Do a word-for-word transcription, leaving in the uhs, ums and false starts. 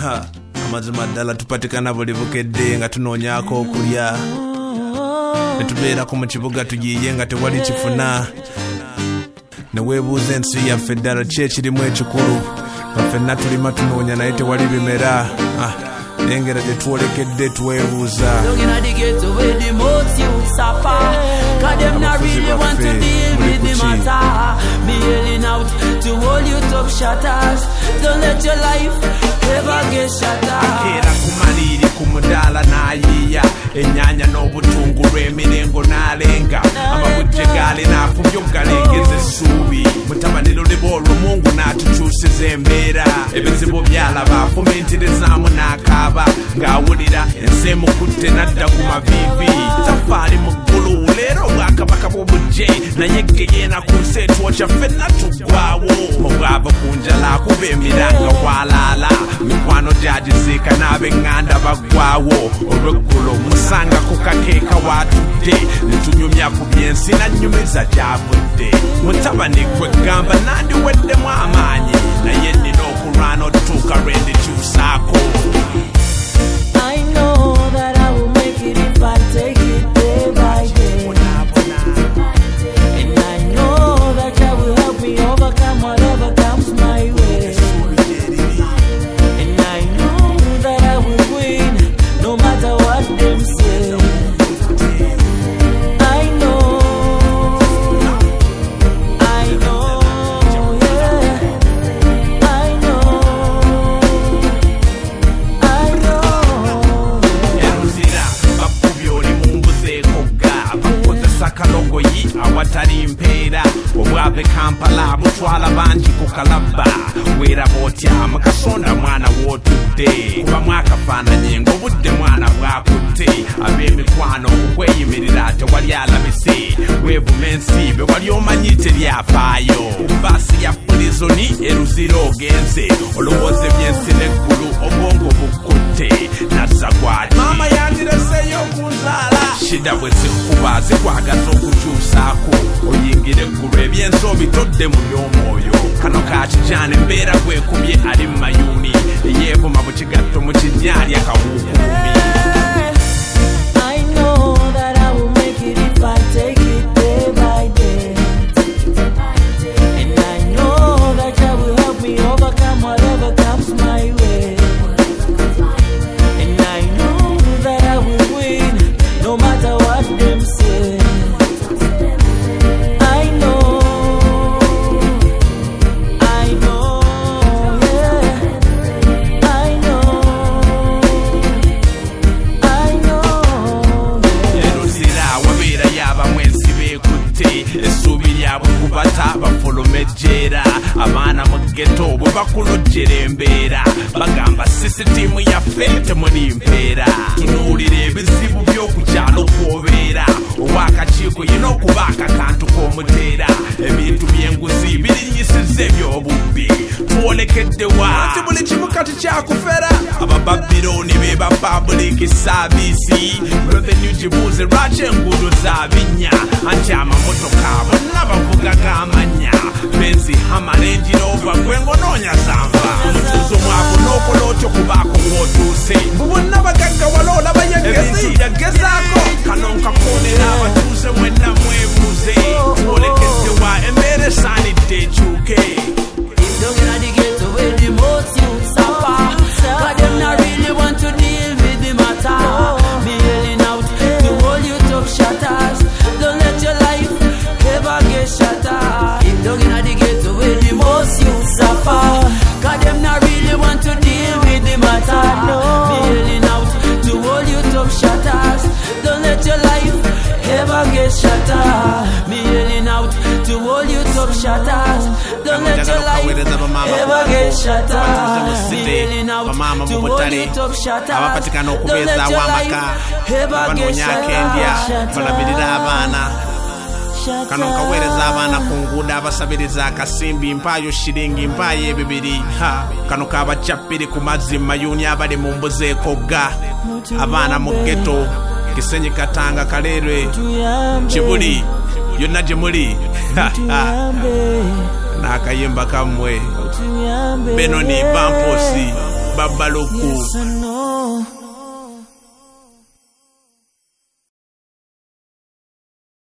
ha amazima ddala tupatikana buli bukedde nga tunoonyaako okulya ne tubeerako mu kibuga tugiye nga tewali kifuna ne weebuuza ensi yaffe ddala ki ekirimu ekikulu nga ffenna tulima tunoonya naye tewali bimera nengera tetwolekedde twebuuza akeera kumaliri ku mudaala n'ayiiya ennyanya n'obutungulu emirengo n'alenga amabujje gaale n'afubye okugalengeza essuubi mutabaniro liba olwo Mungu n'atukyusiza embeera ebizibu byalaba afumenterezaamu n'akaaba ng'awulira ensi emukutte n'adda ku maviivi tafaali mu ggulu leero obwakabaka bw'obujje naye geyeena ku nsi etwokya ffenna tuggwawo obwava ku njala akuba emiranga bwalaala mikwano gyagiziika n'ab'eŋŋanda baggwawo olw'eggulo musanga ku kakeeka waatudde ne tunyumya ku byensi nannyumiza gyavudde mutabani gwe gamba nandiweddemu amaanyi naye nnina okulwana otutuuka lwe ndikyusaako. I know that I will make it if I take it day by day. And I know that God will help me overcome whatever comes my way. And I know that I will win no matter what them say. I know, I know, yeah. I know, I know. Eruzira bakubi oli mumbuzeeko ga bakozesa kalogoyi awatali mpeera obwave Kampala butwala bangi ku kalabba weeraba otya mukasonda mwana w'otudde kuba mwakafaananye ng'obudde mwana bwakutte ab'emikwano okukweyimirira tewali alabise weevuma ensi be wali omanyi teryafaayo baasi ya pulizoni eruzira ogenze olowooza ebyensi n'eggulu obwongo bukutte nassa gwali maama yandireseeyo okunzaala shida bwe zikuba zikwagaza okukyusaako oyingira eggulu ebyensi obitodde mu by'omwoyo kano kakijana embeera gwekubye ali mu mayuuni eyeevuma mu kigatto mu kinyaali akawuukumi. I know that I will make it if I take it day by day. And I know that God will help me overcome whatever comes my way. And I know that I will win no matter what them say. I know, I know, yeah. I know, I know, yeah. Eruzira wabeera y'abamu ensi beekutte essuubi lyabwe kubata bafuluma ejjeera abaana mu ghetto bwe bakulojjera embeera bagamba sisitiimu yaffe temuli mpeera tunuulira ebizibu by'oku kyalo kw'obeera obwakakiiko yina okuba akakantu k'omuteera ebintu by'enguzi birinyisiza eby'obubbi twolekeddewa ati buli kimu kati kyakufera abababirooni be ba public service revenue gibuuze lwaki enguudo za binnya anti amamotoka bonna bavuga g'amannya benzi hama Range Rover gwe ngonoonya zanva omutuuzo mwavu n'okola otyo kubaako w'otuuse bonna bagaggawala olaba yagezi yagezaako kano nkakoonera abatuuze mwenna mwebuuze twolekeddewa embeera esaanidde ekyuke. Down in the ghetto where the most youth suffer, 'cause them not really want to deal with the matter. Me yelling out to all you top shatters, don't let your life ever get shattered. Down in the ghetto where the most youth suffer, 'cause them not really want to deal with the matter. Me yelling out to all you top shatters, don't let your life ever get shattered. Me yelling out to all you top shatters, don't let your life ever get shattered. Me yelling out to all you top shatters, don't let your life ever get shattered. balabirira abaana kano nkaweereza abaana ku nguudo abasabiriza akasimbi mpaayo shiringi mpaayo ebibiri kano kabacappiri ku mazzi mayuuni abali mu mbuzeeko ga abaana mu ghetto Kisenyi Katanga Kaleerwe Kibuli yonna gye muli n'akayimba kammwe Benoni Bamposi babaluku. Yes, I know.